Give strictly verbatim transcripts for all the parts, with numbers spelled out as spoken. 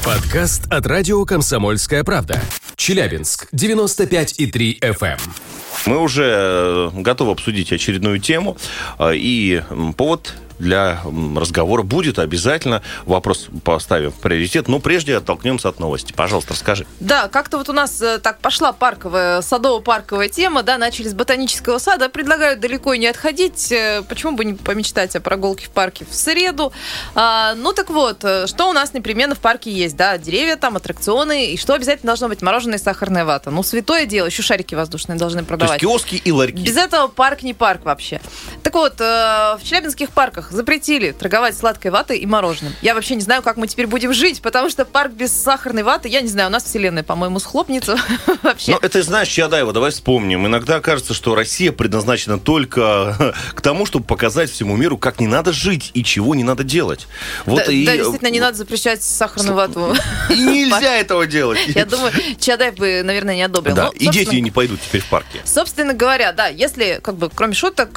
Подкаст от радио «Комсомольская правда». Челябинск, девяносто пять и три эф эм. Мы уже готовы обсудить очередную тему, и повод для разговора будет обязательно. Вопрос поставим в приоритет, но прежде оттолкнемся от новости. Пожалуйста, расскажи. Да, как-то вот у нас так пошла парковая, садово-парковая тема, да, начали с ботанического сада, предлагают далеко и не отходить, почему бы не помечтать о прогулке в парке в среду. А, ну так вот, что у нас непременно в парке есть, да, деревья там, аттракционы, и что обязательно должно быть? Мороженое и сахарная вата. Ну, святое дело, еще шарики воздушные должны продавать. То есть киоски и ларьки. Без этого парк не парк вообще. Так вот, в челябинских парках запретили торговать сладкой ватой и мороженым. Я вообще не знаю, как мы теперь будем жить, потому что парк без сахарной ваты, я не знаю, у нас вселенная, по-моему, схлопнется вообще. Ну, это, знаешь, Чадаева, давай вспомним. Иногда кажется, что Россия предназначена только к тому, чтобы показать всему миру, как не надо жить и чего не надо делать. Вот да, и... да, действительно, не надо запрещать сахарную вату. И нельзя этого делать. Я думаю, Чадаев бы, наверное, не одобрил. Да, и дети не пойдут теперь в парке. Собственно говоря, да, если, как бы, кроме шуток,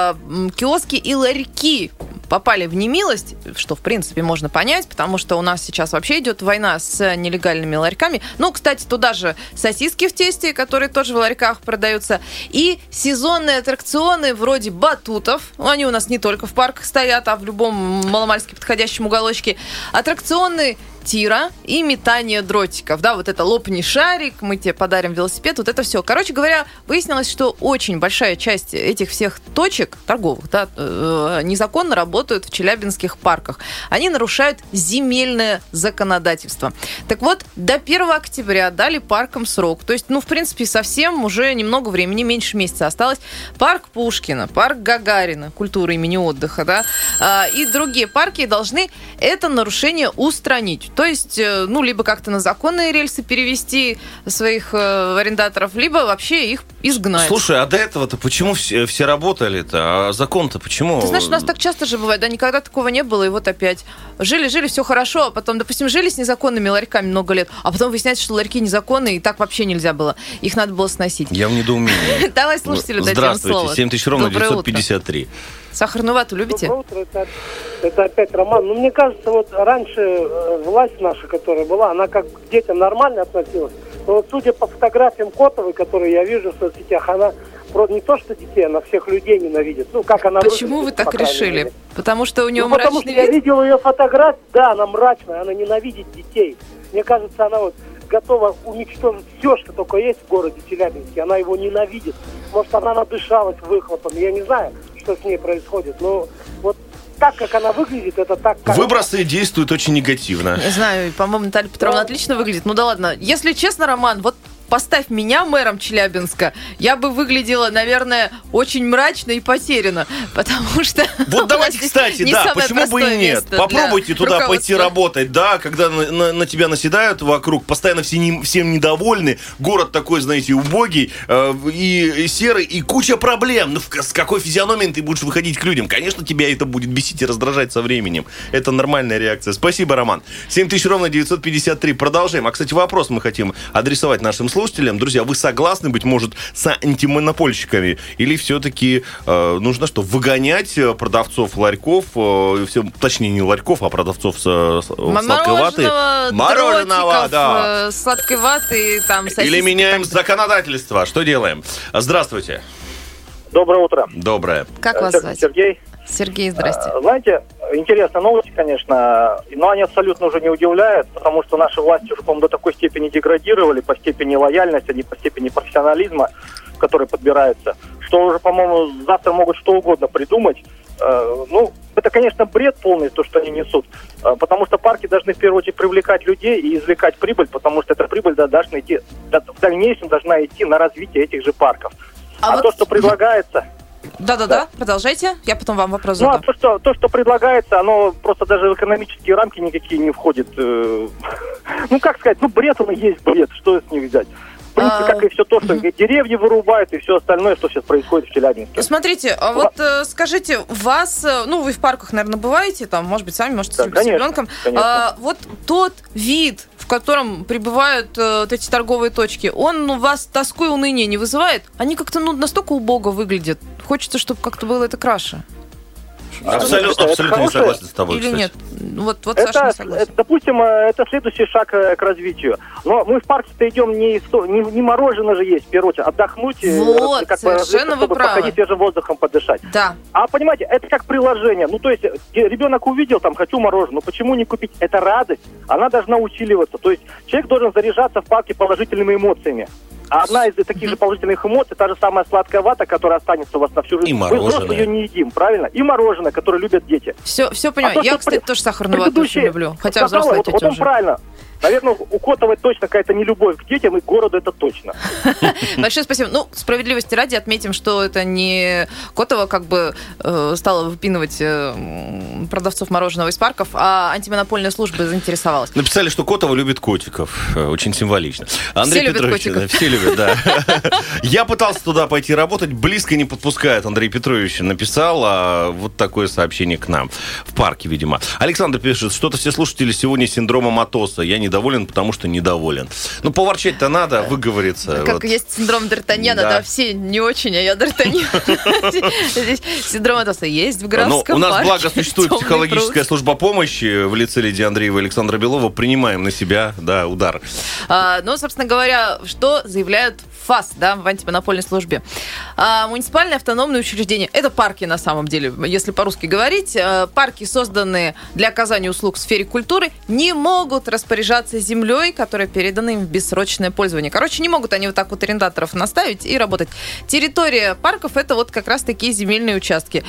киоски и ларьки попали в немилость, что, в принципе, можно понять, потому что у нас сейчас вообще идет война с нелегальными ларьками. Ну, кстати, туда же сосиски в тесте, которые тоже в ларьках продаются, и сезонные аттракционы вроде батутов. Они у нас не только в парках стоят, а в любом маломальски подходящем уголочке. Аттракционы тира и метание дротиков. Да, вот это лопни шарик, мы тебе подарим велосипед, вот это все. Короче говоря, выяснилось, что очень большая часть этих всех точек торговых, да, незаконно работают в челябинских парках. Они нарушают земельное законодательство. Так вот, до первого октября дали паркам срок. То есть, ну, в принципе, совсем уже немного времени, меньше месяца осталось. Парк Пушкина, парк Гагарина, культура имени отдыха, да, и другие парки должны это нарушение устранить. То есть, ну, либо как-то на законные рельсы перевести своих э, арендаторов, либо вообще их изгнать. Слушай, а до этого-то почему все, все работали-то? А закон-то почему? Ты знаешь, у нас так часто же бывает, да, никогда такого не было, и вот опять. Жили-жили, все хорошо, а потом, допустим, жили с незаконными ларьками много лет, а потом выясняется, что ларьки незаконные, и так вообще нельзя было. Их надо было сносить. Я в недоумении. Давай слушателю дадим слово. Здравствуйте, семь тысяч ровно девятьсот пятьдесят три. Сахарную вату любите? Доброе утро, это, это опять Роман. Ну, мне кажется, вот раньше э, власть наша, которая была, она как к детям нормально относилась. Но вот судя по фотографиям Котовой, которые я вижу в соцсетях, она просто не то, что детей, она всех людей ненавидит. Ну, как она Почему выглядит, вы так решили? мере. Потому что у нее ну, мрачный потому что вид? я видел ее фотографию, да, она мрачная, она ненавидит детей. Мне кажется, она вот готова уничтожить все, что только есть в городе Челябинске. Она его ненавидит. Может, она надышалась выхлопом. Я не знаю, что с ней происходит. Но вот так, как она выглядит, это так, как... Выбросы действуют очень негативно. Не знаю, по-моему, Наталья Петровна отлично выглядит. Ну да ладно. Если честно, Роман, вот поставь меня мэром Челябинска, я бы выглядела, наверное, очень мрачно и потеряно, потому что... Вот давайте, кстати, да, почему бы и нет? Попробуйте туда пойти работать, да, когда на, на, на тебя наседают вокруг, постоянно все не, всем недовольны, город такой, знаете, убогий, э, и, и серый, и куча проблем. Ну, с какой физиономией ты будешь выходить к людям? Конечно, тебя это будет бесить и раздражать со временем. Это нормальная реакция. Спасибо, Роман. семь тысяч ровно девятьсот пятьдесят три. Продолжаем. А, кстати, вопрос мы хотим адресовать нашим слушателям. Слушателям. Друзья, вы согласны, быть может, с антимонопольщиками? Или все-таки э, нужно что, выгонять продавцов ларьков, э, все, точнее, не ларьков, а продавцов с, с, сладкой ваты? Мороженого, да. Сладкой ваты, там, сосиски. Или меняем законодательство. Что делаем? Здравствуйте. Доброе утро. Доброе. Как вас звать? Сергей. Сергей, здрасте. А, знаете, интересные новости, конечно, но они абсолютно уже не удивляют, потому что наши власти уже, по-моему, до такой степени деградировали, по степени лояльности, а не по степени профессионализма, который подбирается, что уже, по-моему, завтра могут что угодно придумать. Э, ну, это, конечно, бред полный, то, что они несут, э, потому что парки должны, в первую очередь, привлекать людей и извлекать прибыль, потому что эта прибыль да, должна идти, да, в дальнейшем должна идти на развитие этих же парков. А, а вот... то, что предлагается... Да-да-да, да. Продолжайте, я потом вам вопрос задам. Ну, а то что, то, что предлагается, оно просто даже в экономические рамки никакие не входит. Ну, как сказать, ну, бред он и есть бред, что с них взять? В принципе, как и все то, что деревья вырубают, и все остальное, что сейчас происходит в Челябинске. Смотрите, а вот э, скажите, вас, ну, вы в парках, наверное, бываете, там, может быть, сами, может, да, с ребенком. А, вот тот вид, в котором прибывают э, вот эти торговые точки, он у вас тоску и уныние не вызывает? Они как-то, ну, настолько убого выглядят. Хочется, чтобы как-то было это краше. Абсолютно, это абсолютно не согласен с тобой, или кстати. нет? Вот, вот это, Саша не согласен. Это, допустим, это следующий шаг к развитию. Но мы в парке-то идем не, не, не мороженое же есть, в первую очередь, отдохнуть, вот, как совершенно бы, чтобы вы правы. походить свежим воздухом, подышать. Да. А понимаете, это как приложение. Ну, то есть, ребенок увидел, там, хочу мороженое, ну почему не купить? Это радость, она должна усиливаться. То есть, человек должен заряжаться в парке положительными эмоциями. А одна из таких mm-hmm. же положительных эмоций, та же самая сладкая вата, которая останется у вас на всю жизнь. И Мы взрослые ее не едим, правильно? И мороженое, которое любят дети. Все, все понимаю. А то, Я, кстати, тоже сахарную вату очень люблю. Хотя сказала, взрослая вот, тетя вот он уже. правильно. Наверное, у Котовой точно какая-то нелюбовь к детям, и к городу это точно. Большое спасибо. Ну, справедливости ради отметим, что это не Котова как бы э, стала выпинывать э, продавцов мороженого из парков, а антимонопольная служба заинтересовалась. Написали, что Котова любит котиков. Очень символично. Андрей все Петрович, любят котиков. Все любят, да. Я пытался туда пойти работать, близко не подпускает. Андрей Петрович написал а вот такое сообщение к нам. В парке, видимо. Александр пишет, что-то все слушатели сегодня с синдромом Атоса. Я недоволен, потому что недоволен. Ну, поворчать-то надо, выговориться. Как вот. Есть синдром Д'Артаньяна, да. да, все не очень, а я Д'Артаньян. Здесь синдром Атоса есть в Графском парке. У нас, благо, существует психологическая служба помощи в лице Лидии Андреевой и Александра Белова. Принимаем на себя, да, удар. А, ну, собственно говоря, что заявляют ФАС, да, в антимонопольной службе. А, муниципальные автономные учреждения. Это парки, на самом деле, если по-русски говорить. А, парки, созданные для оказания услуг в сфере культуры, не могут распоряжаться землей, которая передана им в бессрочное пользование. Короче, не могут они вот так вот арендаторов наставить и работать. Территория парков — это вот как раз такие земельные участки.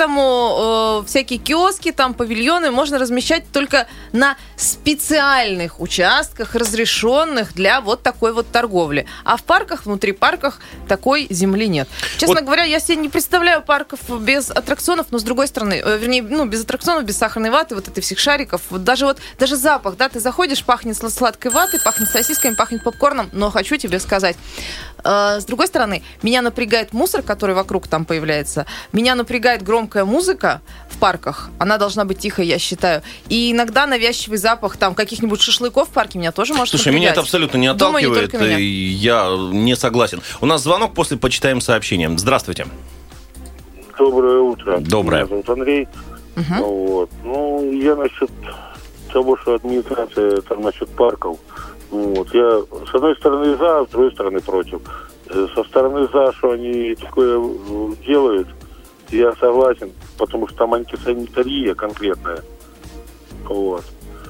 Поэтому э, всякие киоски, там, павильоны можно размещать только на специальных участках, разрешенных для вот такой вот торговли. А в парках, внутри парках такой земли нет. Честно вот. говоря, я себе не представляю парков без аттракционов, но с другой стороны, э, вернее, ну, без аттракционов, без сахарной ваты, вот этой всех шариков. Вот даже вот, даже запах, да, ты заходишь, пахнет сладкой ватой, пахнет сосисками, пахнет попкорном, но хочу тебе сказать, э, с другой стороны, меня напрягает мусор, который вокруг там появляется, меня напрягает громкая музыка в парках, она должна быть тихой, я считаю, и иногда навязчивый запах там каких-нибудь шашлыков в парке меня тоже может Слушай, напрягать. меня это абсолютно не отталкивает, Думаю, не и я не согласен. У нас звонок, после почитаем сообщение. Здравствуйте. Доброе утро. Доброе. Меня зовут Андрей. Угу. Вот. Ну, я насчет того, что администрация там насчет парков. Вот. Я с одной стороны за, с другой стороны против. Со стороны за, что они такое делают, я согласен, потому что там антисанитария конкретная. Вот.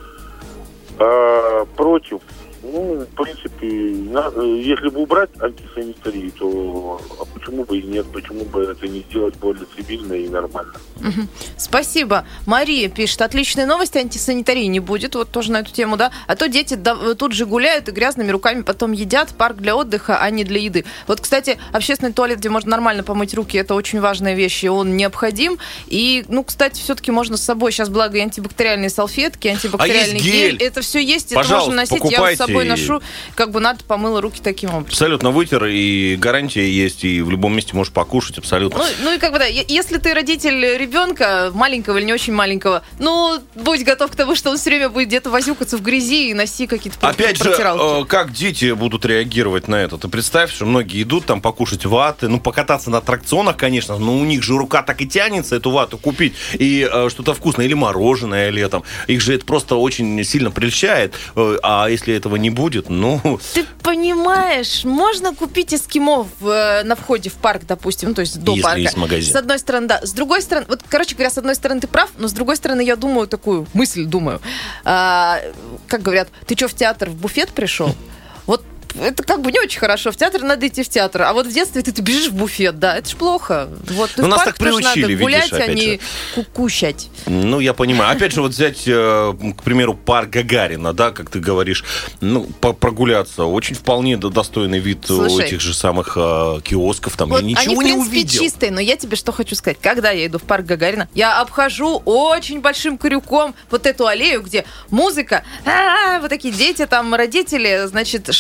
А против, ну, в принципе, надо, если бы убрать антисанитарию, то а почему бы и нет, почему бы это не сделать более цивильно и нормально. Угу. Спасибо. Мария пишет, отличные новости, антисанитарии не будет, вот тоже на эту тему, да, а то дети да, тут же гуляют и грязными руками потом едят, парк для отдыха, а не для еды. Вот, кстати, общественный туалет, где можно нормально помыть руки, это очень важная вещь, и он необходим, и, ну, кстати, все-таки можно с собой, сейчас, благо, и антибактериальные салфетки, антибактериальный а гель, это все есть, это можно носить, я с собой ношу, как бы надо, помыла руки таким образом. Абсолютно вытер, и гарантия есть, и в любом месте можешь покушать, абсолютно. Ну, ну и как бы, да, если ты родитель ребенка, маленького или не очень маленького, ну, будь готов к тому, что он все время будет где-то возюкаться в грязи и носи какие-то Опять протиралки. же, как дети будут реагировать на это? Ты представь, что многие идут там покушать ваты, ну, покататься на аттракционах, конечно, но у них же рука так и тянется эту вату купить, и э, что-то вкусное, или мороженое летом. Их же это просто очень сильно прельщает, а если этого не будет, ну... Ты понимаешь, можно купить эскимо в, на входе в парк, допустим, ну, то есть до если парка. Есть магазин. С одной стороны, да. С другой стороны, вот, короче говоря, с одной стороны ты прав, но с другой стороны я думаю такую мысль, думаю. А, как говорят, ты что, в театр в буфет пришел? Вот это как бы не очень хорошо. В театр надо идти в театр. А вот в детстве ты, ты бежишь в буфет, да, это ж плохо. Вот, ну, нас так приучили, надо гулять, видишь, а не кушать. Ну, я понимаю. Опять же, вот взять, к примеру, парк Гагарина, да, как ты говоришь, ну, прогуляться. Очень вполне достойный вид. Слушай, у этих же самых э, киосков. Там вот я ничего они, не увидел. Они, в принципе, чистые, но я тебе что хочу сказать. Когда я иду в парк Гагарина, я обхожу очень большим крюком вот эту аллею, где музыка, а-а-а, вот такие дети, там, родители, значит, шарики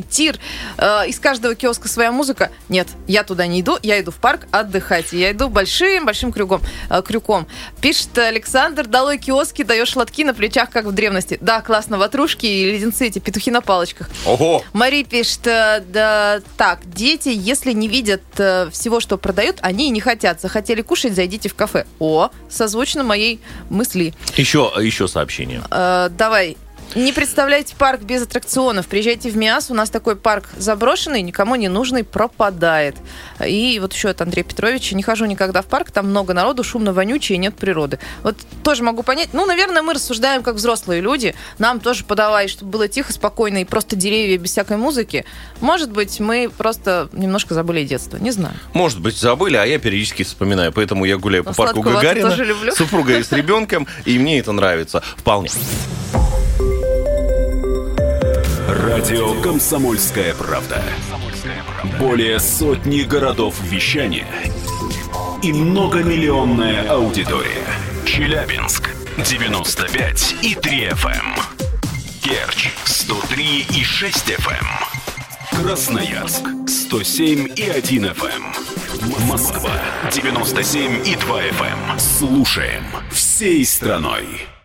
тир. Э, из каждого киоска своя музыка. Нет, я туда не иду, я иду в парк отдыхать. Я иду большим-большим крюком, э, крюком. Пишет Александр, долой киоски, даешь лотки на плечах, как в древности. Да, классно, ватрушки и леденцы, эти петухи на палочках. Ого! Мари пишет, э, да, так, дети, если не видят э, всего, что продают, они и не хотят. Захотели кушать, зайдите в кафе. О, созвучно моей мысли. Еще, еще сообщение. Э, давай. Не представляете парк без аттракционов. Приезжайте в МИАС, у нас такой парк заброшенный, никому не нужный, пропадает. И вот еще от Андрея Петровича. Не хожу никогда в парк, там много народу, шумно, вонючее, нет природы. Вот тоже могу понять. Ну, наверное, мы рассуждаем как взрослые люди. Нам тоже подавай, чтобы было тихо, спокойно и просто деревья без всякой музыки. Может быть, мы просто немножко забыли детство, не знаю. Может быть, забыли, а я периодически вспоминаю. Поэтому я гуляю по парку Гагарина с супругой и с ребенком, и мне это нравится вполне. Радио «Комсомольская правда». Более сотни городов вещания и многомиллионная аудитория. Челябинск девяносто пять и три эф эм. Керчь сто три и шесть эф эм. Красноярск сто семь и один эф эм. Москва девяносто семь и два эф эм. Слушаем всей страной.